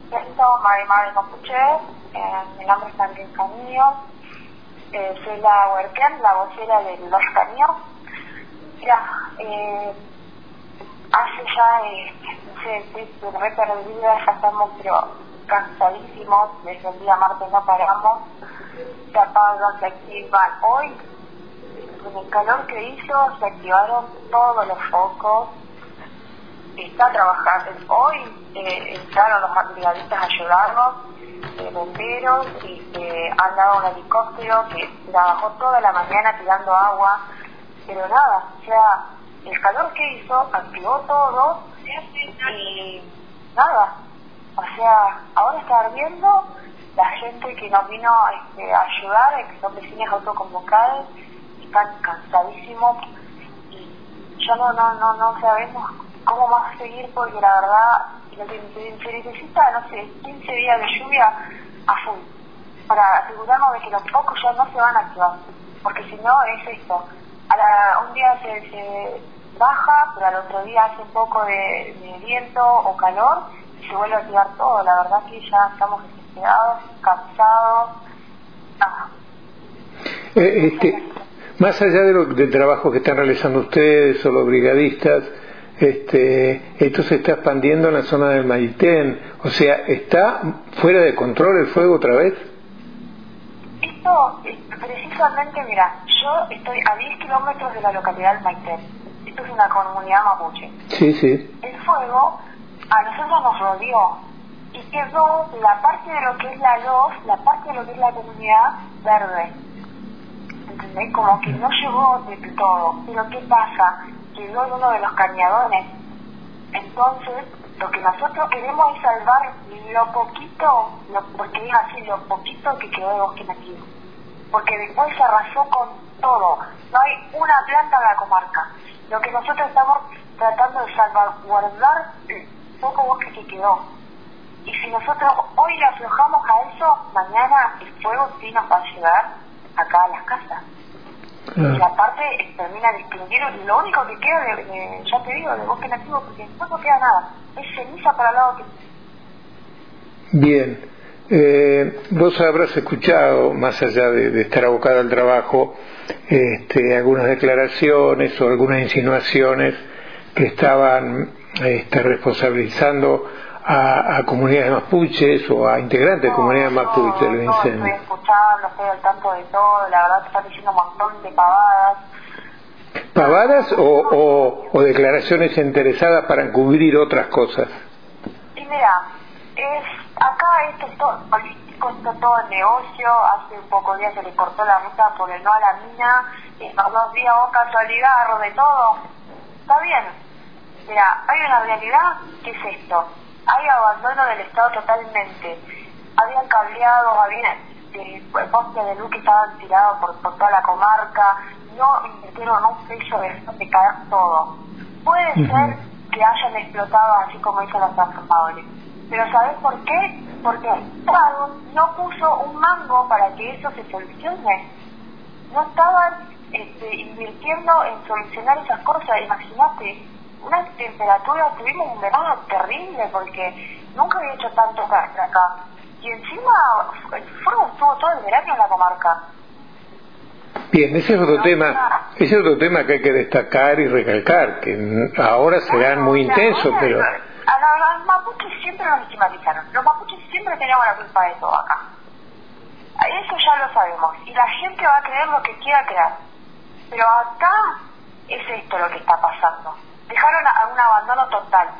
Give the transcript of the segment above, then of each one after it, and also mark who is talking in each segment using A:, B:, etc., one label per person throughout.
A: Presento Mari Mapuche, mi nombre es Andrés Canillo, soy la huerquén, la vocera del Los Caníos. Mira, hace ya, no sé, estoy re perdida, ya estamos pero cansadísimos, desde el día martes no paramos, se apagan, se activan. Hoy, con el calor que hizo, se activaron todos los focos. Está trabajando. Hoy entraron los brigadistas a ayudarnos, bomberos, y han dado un helicóptero que trabajó toda la mañana tirando agua, pero nada, o sea, el calor que hizo activó todo y nada, o sea, ahora está ardiendo. La gente que nos vino a ayudar, que son vecinos autoconvocados, están cansadísimos y ya no sabemos cómo vamos a seguir, porque la verdad lo que se necesita, no sé, 15 días de lluvia a full para asegurarnos de que los focos ya no se van a activar, porque si no es esto, un día se baja, pero al otro día hace un poco de viento o calor y se vuelve a activar todo. La verdad que ya estamos desesperados, cansados.
B: Más allá del trabajo que están realizando ustedes o los brigadistas, esto se está expandiendo en la zona del Maitén, o sea, ¿está fuera de control el fuego otra vez?
A: Esto, precisamente, mira, yo estoy a 10 kilómetros de la localidad del Maitén. Esto es una comunidad mapuche.
B: Sí.
A: El fuego a nosotros nos rodeó y quedó la parte de lo que es la LOF, la parte de lo que es la comunidad verde. ¿Entendés? Como que no llegó de todo. Pero ¿qué pasa? Quedó en uno de los cañadones. Entonces, lo que nosotros queremos es salvar lo poquito, porque es así, lo poquito que quedó de bosque nativo. Porque después se arrasó con todo. No hay una planta en la comarca. Lo que nosotros estamos tratando de salvaguardar el poco bosque que quedó. Y si nosotros hoy le aflojamos a eso, mañana el fuego sí nos va a llegar acá a las casas. Y aparte termina de extinguir lo único que queda ya te digo, de bosque nativo, porque después no queda nada, es ceniza para el lado que...
B: Bien, vos habrás escuchado, más allá de estar abocada al trabajo, algunas declaraciones o algunas insinuaciones que estaban responsabilizando a comunidades mapuches o a integrantes de comunidades mapuches del incendio.
A: Estoy escuchando, estoy al tanto de todo, la verdad que están diciendo un montón de pavadas.
B: ¿Pavadas o declaraciones interesadas para encubrir otras cosas?
A: Y mira, acá esto es todo político, esto es todo negocio. Hace un poco de días se le cortó la ruta por el no a la mina, estos 2 días vos casualidad, de todo. Está bien. Mira, hay una realidad que es esto. Hay abandono del Estado totalmente. Habían cableados, postes de luz que estaban tirados por toda la comarca. No invirtieron un peso de caer todo. Puede ser que hayan explotado así como hizo los transformadores. Pero ¿sabes por qué? Porque el Estado no puso un mango para que eso se solucione. No estaban invirtiendo en solucionar esas cosas. Imagínate, una temperatura, tuvimos un verano terrible porque nunca había hecho tanto calor acá. Y encima el fuego estuvo todo el verano en la comarca.
B: Bien, ese es otro tema que hay que destacar y recalcar, que ahora serán muy intensos, pero...
A: A los mapuches siempre nos estigmatizaron. Los mapuches siempre teníamos la culpa de todo acá. Eso ya lo sabemos. Y la gente va a creer lo que quiera creer. Pero acá es esto lo que está pasando. Dejaron a un abandono total.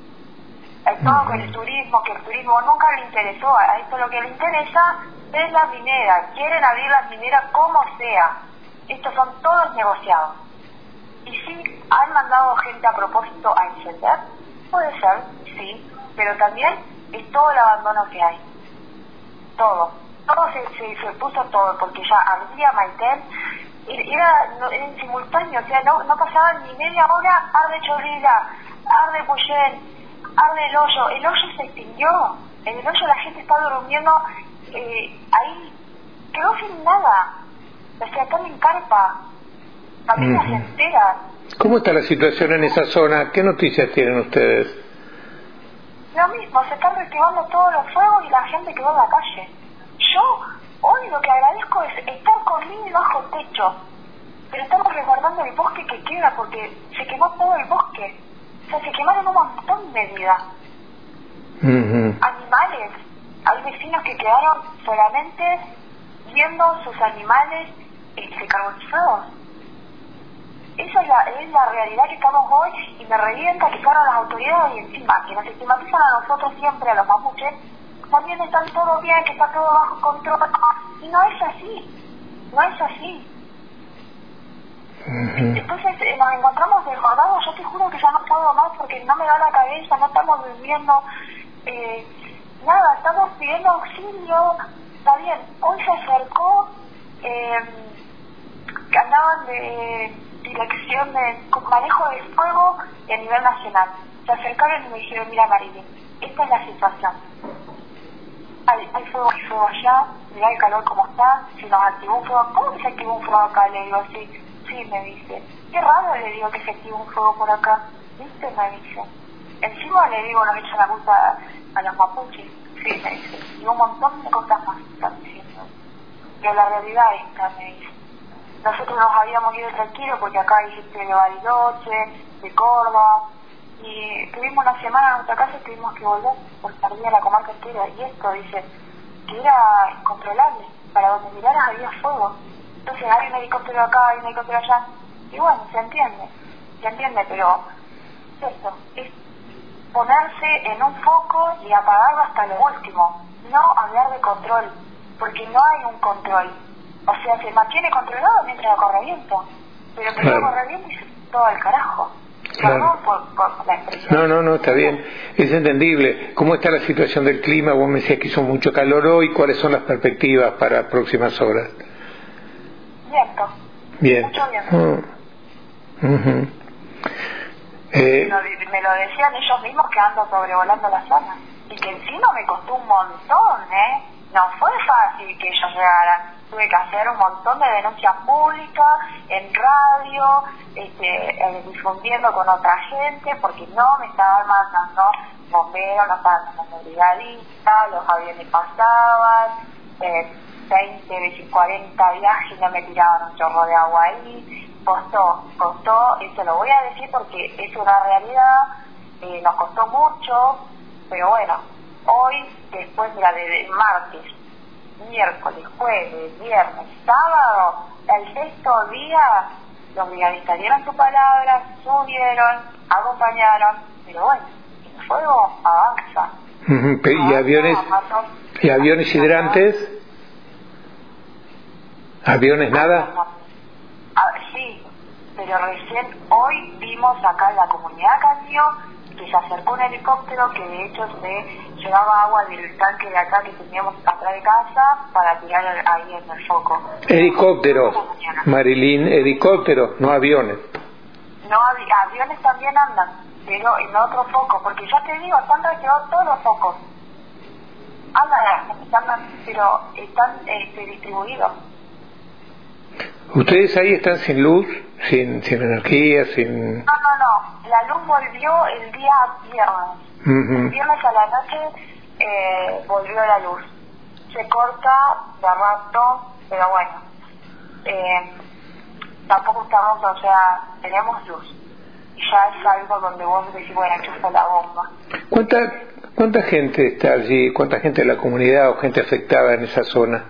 A: Todo con el turismo, que el turismo nunca le interesó. A esto lo que le interesa es la minera. Quieren abrir las mineras como sea. Estos son todos negociados. Y sí, han mandado gente a propósito a encender. Puede ser, sí. Pero también es todo el abandono que hay. Todo se puso todo, porque ya ardía Maitén. Era en simultáneo, o sea, no pasaba ni media hora, arde Chorrera, arde Puyén, arde el hoyo se extinguió, en el hoyo la gente está durmiendo, ahí quedó sin nada, o sea, están en carpa, familias enteras.
B: ¿Cómo está la situación en esa zona? ¿Qué noticias tienen ustedes?
A: Lo mismo, se están reactivando todos los fuegos y la gente quedó en la calle. Yo hoy lo que agradezco es estar con Lili bajo techo, pero estamos resguardando el bosque que queda porque se quemó todo el bosque. O sea, se quemaron un montón de vida. Animales, hay vecinos que quedaron solamente viendo sus animales y se cargó el fuego. Esa es la realidad que estamos hoy, y me revienta que fueron las autoridades y encima que nos estigmatizan a nosotros siempre, a los mapuches, también están todo bien, que está todo bajo control, y no es así, no es así. Entonces nos encontramos desbordados. Yo te juro que ya no puedo más porque no me da la cabeza, no estamos viviendo nada, estamos pidiendo auxilio. Está bien, hoy se acercó que andaban de dirección de manejo de fuego a nivel nacional. Se acercaron y me dijeron: mira, Marilyn, esta es la situación, hay fuego allá, mirá el calor como está, si nos activó un fuego. ¿Cómo que se activó un fuego acá? Le digo así. Sí, me dice. Qué raro, le digo, que se activó un fuego por acá. ¿Viste? Me dice. Encima le digo, nos echan la culpa a los mapuches. Sí, me dice. Y un montón de cosas más están diciendo. Pero la realidad es esta, me dice. Nosotros nos habíamos ido tranquilos porque acá hay gente de Bariloche, de Córdoba, y tuvimos una semana en nuestra casa y tuvimos que volver porque perdía la comarca entera. Y esto, dice, que era incontrolable. Para donde miraras había fuego. Entonces hay un helicóptero acá, hay un helicóptero allá. Y bueno, se entiende, pero eso es ponerse en un foco y apagarlo hasta lo último. No hablar de control, porque no hay un control. O sea, se mantiene controlado mientras corre viento, pero primero corre viento y se todo al carajo. Perdón por la expresión.
B: No, está bien, es entendible. ¿Cómo está la situación del clima? Vos me decías que hizo mucho calor hoy. ¿Cuáles son las perspectivas para próximas horas?
A: Viento.
B: Bien.
A: Mucho viento. Me lo decían ellos mismos que ando sobrevolando la zona. Y que encima me costó un montón, No fue fácil que ellos llegaran. Tuve que hacer un montón de denuncias públicas, en radio, difundiendo con otra gente, porque no me estaban mandando bomberos, no estaban mandando brigadistas, los aviones pasaban, 20, 40 viajes, no me tiraban un chorro de agua ahí. Costó, y se lo voy a decir porque es una realidad, nos costó mucho, pero bueno, hoy, después de martes, miércoles, jueves, viernes, sábado, el sexto día, los brigadistas dieron su palabra, subieron, acompañaron, pero bueno, el fuego avanza.
B: ¿Y aviones hidrantes? ¿Aviones nada?
A: Sí, pero recién hoy vimos acá en la comunidad Candio que se acercó un helicóptero que de hecho se llevaba agua del tanque de acá que teníamos atrás de casa para tirar ahí en el foco.
B: Helicópteros, Marilyn, helicópteros, no aviones.
A: No, aviones también andan, pero en otro foco, porque ya te digo, están reactivados todos los focos. Andan, pero están distribuidos.
B: ¿Ustedes ahí están sin luz, sin energía, sin...?
A: No, la luz volvió el día viernes. El viernes a la noche volvió la luz. Se corta de rato, pero bueno, tampoco estamos, o sea, tenemos luz. Y ya es algo donde vos decís, bueno, chupa la bomba.
B: ¿Cuánta gente está allí? ¿Cuánta gente de la comunidad o gente afectada en esa zona?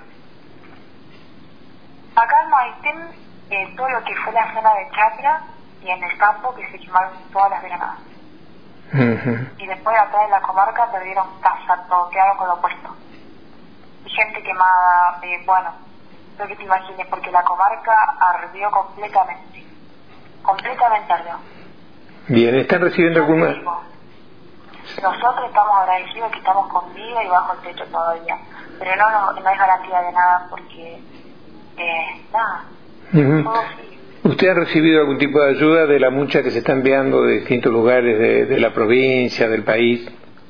A: Acá en Maitén, todo lo que fue la zona de Chacra y en el campo, que se quemaron todas las granadas. Y después acá en la comarca perdieron casa, todo, quedaron con lo opuesto. Y gente quemada, bueno, lo que te imagines, porque la comarca ardió completamente. Completamente ardió.
B: Bien, ¿están recibiendo alguna...?
A: Nosotros estamos agradecidos que estamos con vida y bajo el techo todavía. Pero no hay garantía de nada porque... nada.
B: ¿Usted ha recibido algún tipo de ayuda de la mucha que se está enviando de distintos lugares de la provincia, del país?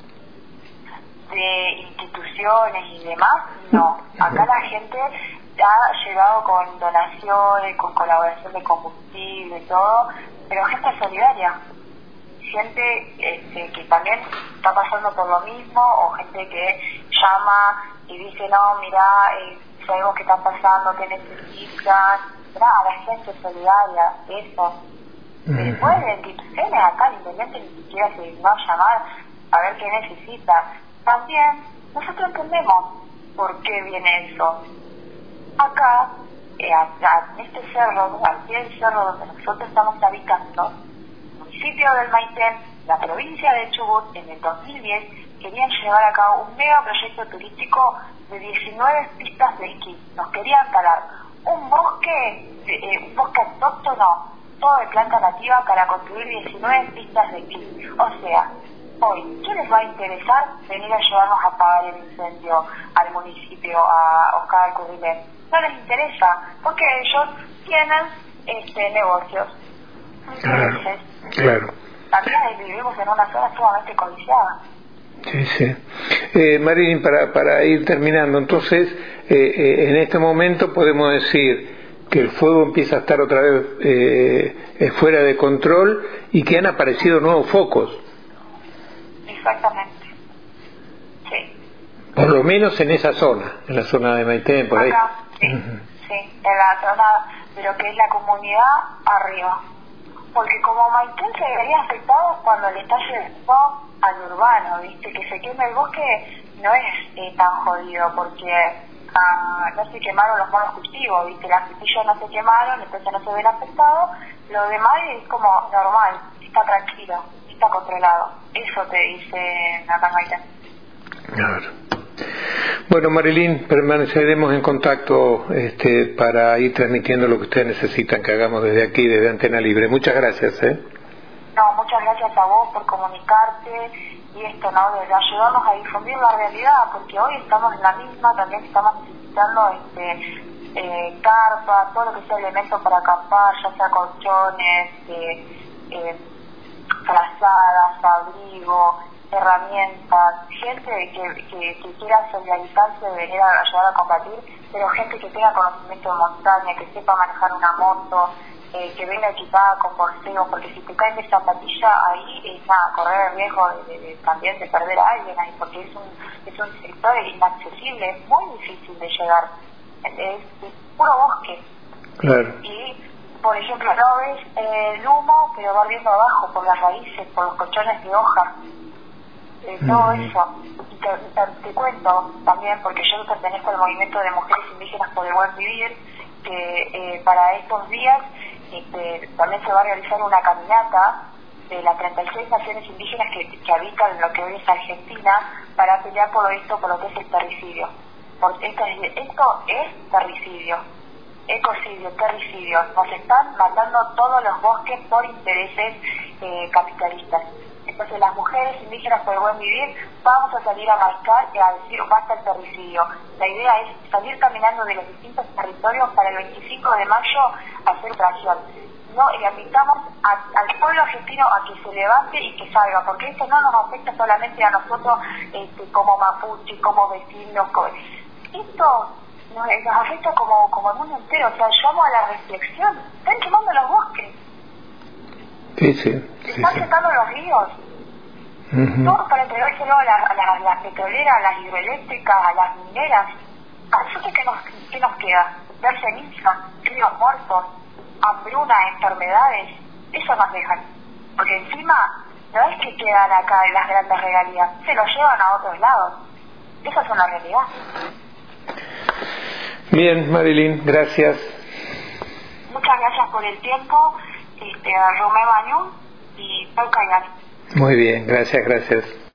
A: De instituciones y demás, no. Acá la gente ha llegado con donaciones, con colaboración de combustible y todo, pero gente solidaria. gente que también está pasando por lo mismo, o gente que llama y dice, no, mirá, sabemos que están pasando, que necesitan, la gente solidaria, eso. Después de instituciones, acá el intendente ni siquiera se dignó a llamar a ver qué necesita. También nosotros entendemos por qué viene eso. Acá, en este cerro, al pie del cerro donde nosotros estamos habitando, el municipio del Maitén, la provincia de Chubut, en el 2010, querían llevar a cabo un mega proyecto turístico de 19 pistas de esquí. Nos querían talar un bosque autóctono, todo de planta nativa, para construir 19 pistas de esquí. O sea, hoy, ¿qué les va a interesar venir a ayudarnos a apagar el incendio al municipio, a Oscar Alcurrilén? No les interesa, porque ellos tienen negocios. Entonces,
B: claro.
A: También vivimos en una zona sumamente codiciada.
B: Sí, sí. Marilyn, para ir terminando, entonces, en este momento podemos decir que el fuego empieza a estar otra vez fuera de control y que han aparecido nuevos focos.
A: Exactamente. Sí.
B: Por lo menos en esa zona, en la zona de Maitén, por ahí.
A: Acá, sí, sí, en la zona de lo que es la comunidad arriba. Porque como Maitén se vería afectado cuando le está llegando al urbano, ¿viste? Que se queme el bosque no es tan jodido, porque no se quemaron los monocultivos, ¿viste? Las pitillas no se quemaron, entonces no se ven afectados. Lo demás es como normal, está tranquilo, está controlado. Eso te dice acá en Maitén.
B: Claro. Bueno, Marilyn, permaneceremos en contacto para ir transmitiendo lo que ustedes necesitan que hagamos desde aquí, desde Antena Libre. Muchas gracias.
A: No, muchas gracias a vos por comunicarte y esto, ¿no? De ayudarnos a difundir la realidad, porque hoy estamos en la misma, también estamos necesitando carpa, todo lo que sea elementos para acampar, ya sea colchones, frazadas, abrigo, herramientas, gente que quiera solidarizarse, venir a ayudar a combatir, pero gente que tenga conocimiento de montaña, que sepa manejar una moto, que venga equipada con borseo, porque si te caen de zapatilla ahí correr el riesgo también de perder a alguien ahí, porque es un sector inaccesible, es muy difícil de llegar, es puro bosque.
B: Claro.
A: Y por ejemplo no ves el humo, pero va viendo abajo por las raíces, por los colchones de hoja. Todo eso. Y te cuento también, porque yo pertenezco al movimiento de mujeres indígenas por el buen vivir, que para estos días también se va a realizar una caminata de las 36 naciones indígenas que habitan lo que hoy es Argentina, para pelear por lo que es el terricidio. Porque esto es terricidio, ecocidio, terricidio. Nos están matando todos los bosques por intereses capitalistas. Entonces las mujeres indígenas por el buen vivir vamos a salir a marcar y a decir basta el terricidio. La idea es salir caminando de los distintos territorios para el 25 de mayo a hacer una acción. No, y invitamos al pueblo argentino a que se levante y que salga, porque esto no nos afecta solamente a nosotros como mapuche, como vecinos. Esto nos afecta como el mundo entero. O sea, llamo a la reflexión. Están quemando los bosques.
B: Sí.
A: Están secando los ríos. Todo para entregárselo a las petroleras, a las hidroeléctricas, a las mineras. ¿A nosotros qué nos queda? Ver ceniza, ríos muertos, hambruna, enfermedades. Eso nos dejan. Porque encima no es que quedan acá en las grandes regalías, se los llevan a otros lados. Esa es una realidad.
B: Bien, Marilyn, gracias.
A: Muchas gracias por el tiempo. Romé Bañón y Pau Cayán.
B: Muy bien, gracias.